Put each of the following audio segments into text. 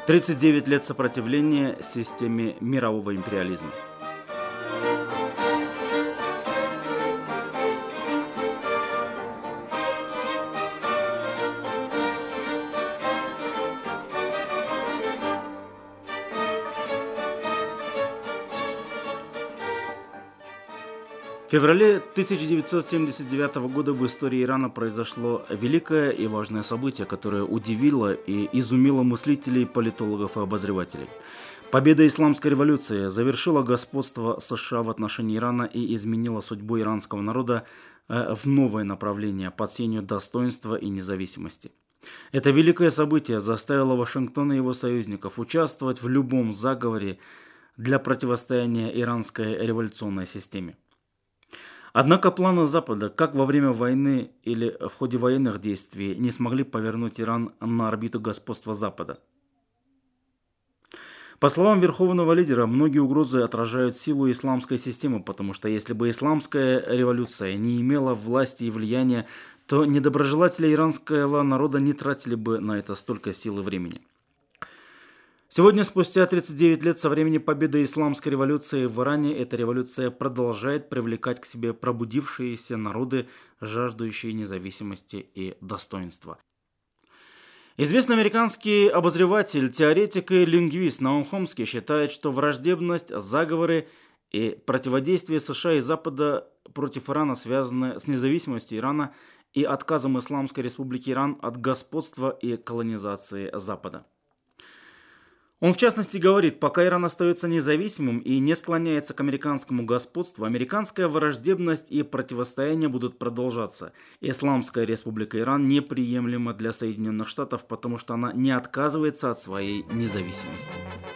39 лет сопротивления системе мирового империализма. В феврале 1979 года в истории Ирана произошло великое и важное событие, которое удивило и изумило мыслителей, политологов и обозревателей. Победа исламской революции завершила господство США в отношении Ирана и изменила судьбу иранского народа в новое направление под сенью достоинства и независимости. Это великое событие заставило Вашингтон и его союзников участвовать в любом заговоре для противостояния иранской революционной системе. Однако планы Запада, как во время войны или в ходе военных действий, не смогли повернуть Иран на орбиту господства Запада. По словам верховного лидера, многие угрозы отражают силу исламской системы, потому что если бы исламская революция не имела власти и влияния, то недоброжелатели иранского народа не тратили бы на это столько сил и времени. Сегодня, спустя 39 лет со времени победы исламской революции в Иране, эта революция продолжает привлекать к себе пробудившиеся народы, жаждущие независимости и достоинства. Известный американский обозреватель, теоретик и лингвист Наум Хомски считает, что враждебность, заговоры и противодействие США и Запада против Ирана связаны с независимостью Ирана и отказом Исламской Республики Иран от господства и колонизации Запада. Он в частности говорит, пока Иран остается независимым и не склоняется к американскому господству, американская враждебность и противостояние будут продолжаться. Исламская республика Иран неприемлема для Соединенных Штатов, потому что она не отказывается от своей независимости.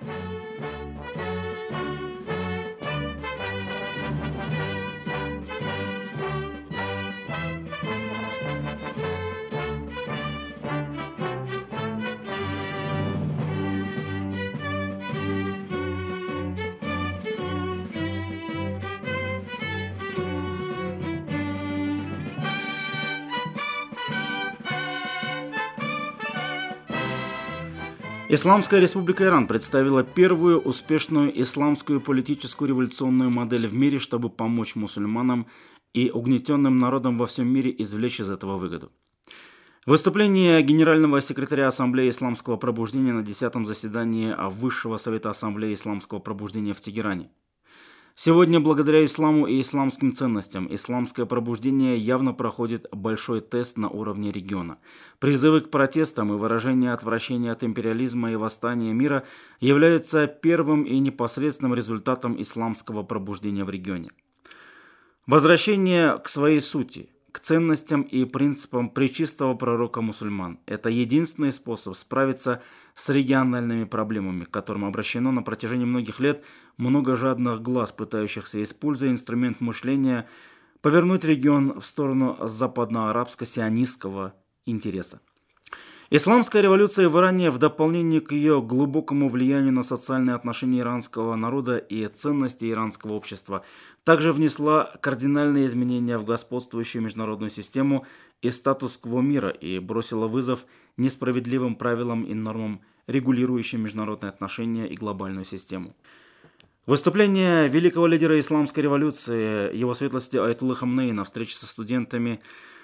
Исламская республика Иран представила первую успешную исламскую политическую революционную модель в мире, чтобы помочь мусульманам и угнетенным народам во всем мире извлечь из этого выгоду. Выступление генерального секретаря Ассамблеи исламского пробуждения на 10-м заседании Высшего совета Ассамблеи исламского пробуждения в Тегеране. Сегодня, благодаря исламу и исламским ценностям, исламское пробуждение явно проходит большой тест на уровне региона. Призывы к протестам и выражение отвращения от империализма и восстания мира являются первым и непосредственным результатом исламского пробуждения в регионе. Возвращение к своей сути, к ценностям и принципам пречистого пророка мусульман – это единственный способ справиться с региональными проблемами, к которым обращено на протяжении многих лет много жадных глаз, пытающихся, используя инструмент мышления, повернуть регион в сторону западно-арабско-сионистского интереса. Исламская революция в Иране, в дополнение к ее глубокому влиянию на социальные отношения иранского народа и ценности иранского общества, также внесла кардинальные изменения в господствующую международную систему и статус-кво мира и бросила вызов несправедливым правилам и нормам, регулирующим международные отношения и глобальную систему. Выступление великого лидера исламской революции, его светлости Аятоллы Хамнеи, на встрече со студентами,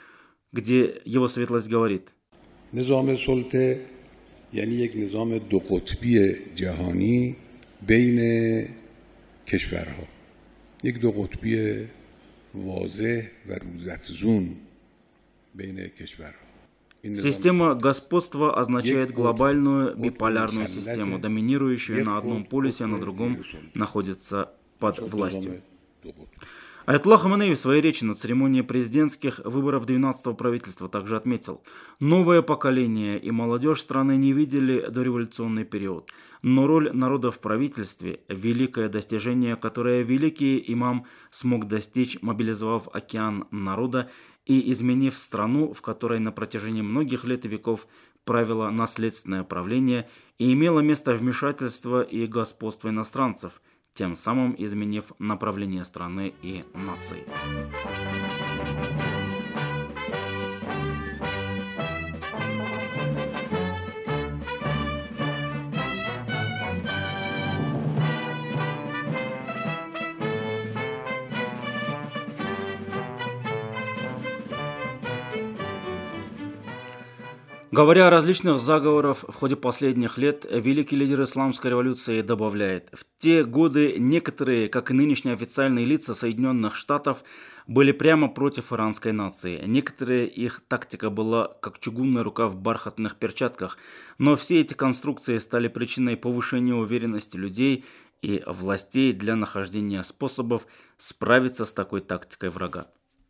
где его светлость говорит: نظام سلطه یعنی یک نظام دو قطبی جهانی بین کشورها یک دو قطبی واضح و روزافزون بین کشورها. Система господства означает глобальную биполярную систему, доминирующую на одном полюсе, а на другом находится под властью. Аятолла Хамнеи в своей речи на церемонии президентских выборов 12-го правительства также отметил: новое поколение и молодежь страны не видели дореволюционный период, но роль народа в правительстве – великое достижение, которое великий имам смог достичь, мобилизовав океан народа и изменив страну, в которой на протяжении многих лет и веков правило наследственное правление и имело место вмешательство и господство иностранцев, тем самым изменив направление страны и нации. Говоря о различных заговорах в ходе последних лет, великий лидер исламской революции добавляет, в те годы некоторые, как и нынешние официальные лица Соединенных Штатов, были прямо против иранской нации. Некоторые их тактика была как чугунная рука в бархатных перчатках, но все эти конструкции стали причиной повышения уверенности людей и властей для нахождения способов справиться с такой тактикой врага.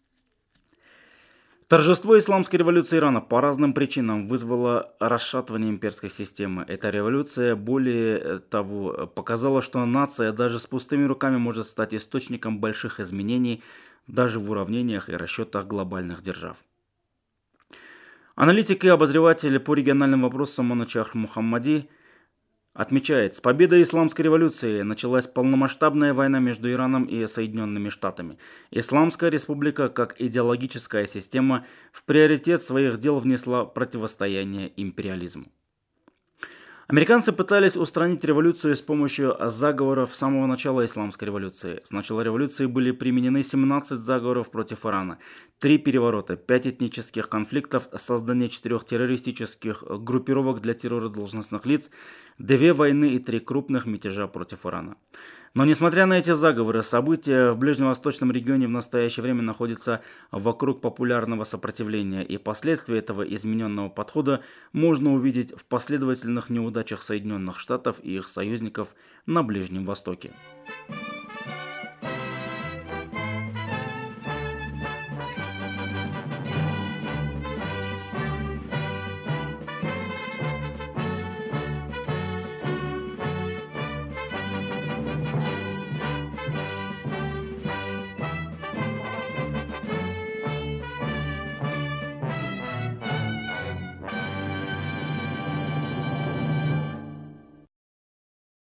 Торжество исламской революции Ирана по разным причинам вызвало расшатывание имперской системы. Эта революция, более того, показала, что нация даже с пустыми руками может стать источником больших изменений даже в уравнениях и расчетах глобальных держав. Аналитик и обозреватель по региональным вопросам Монучах Мухаммади отмечает, с победой исламской революции началась полномасштабная война между Ираном и Соединенными Штатами. Исламская республика, как идеологическая система, в приоритет своих дел внесла противостояние империализму. Американцы пытались устранить революцию с помощью заговоров с самого начала исламской революции. С начала революции были применены 17 заговоров против Ирана, 3 переворота, 5 этнических конфликтов, создание 4 террористических группировок для террора должностных лиц, 2 войны и 3 крупных мятежа против Ирана. Но несмотря на эти заговоры, события в ближневосточном регионе в настоящее время находятся вокруг популярного сопротивления, и последствия этого измененного подхода можно увидеть в последовательных неудачах Соединенных Штатов и их союзников на Ближнем Востоке.